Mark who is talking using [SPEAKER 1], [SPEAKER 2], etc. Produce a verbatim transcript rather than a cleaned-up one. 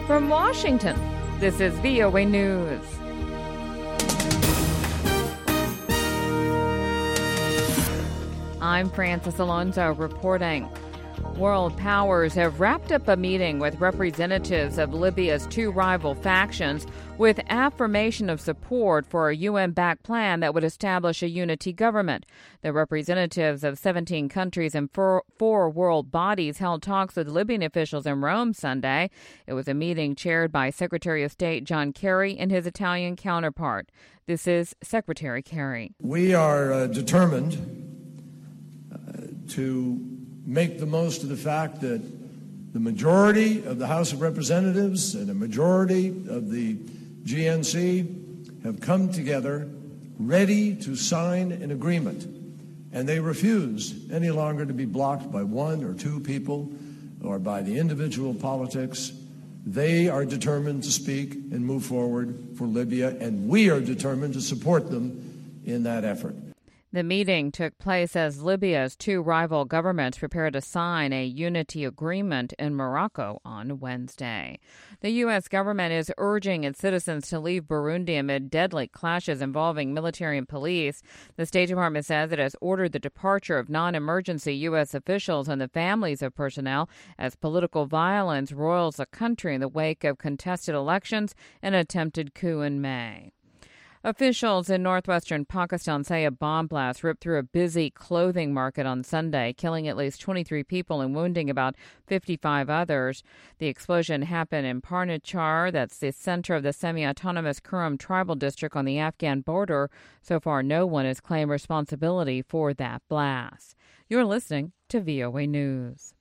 [SPEAKER 1] From Washington, this is V O A News. I'm Francis Alonso reporting. World powers have wrapped up a meeting with representatives of Libya's two rival factions with affirmation of support for a U N-backed plan that would establish a unity government. The representatives of seventeen countries and four, four world bodies held talks with Libyan officials in Rome Sunday. It was a meeting chaired by Secretary of State John Kerry and his Italian counterpart. This is Secretary Kerry.
[SPEAKER 2] We are uh, determined uh, to make the most of the fact that the majority of the House of Representatives and a majority of the G N C have come together ready to sign an agreement, and they refuse any longer to be blocked by one or two people or by the individual politics. They are determined to speak and move forward for Libya, and we are determined to support them in that effort.
[SPEAKER 1] The meeting took place as Libya's two rival governments prepare to sign a unity agreement in Morocco on Wednesday. The U S government is urging its citizens to leave Burundi amid deadly clashes involving military and police. The State Department says it has ordered the departure of non-emergency U S officials and the families of personnel as political violence roils the country in the wake of contested elections and attempted coup in May. Officials in northwestern Pakistan say a bomb blast ripped through a busy clothing market on Sunday, killing at least twenty-three people and wounding about fifty-five others. The explosion happened in Parnachar, that's the center of the semi-autonomous Kurram tribal district on the Afghan border. So far, no one has claimed responsibility for that blast. You're listening to V O A News.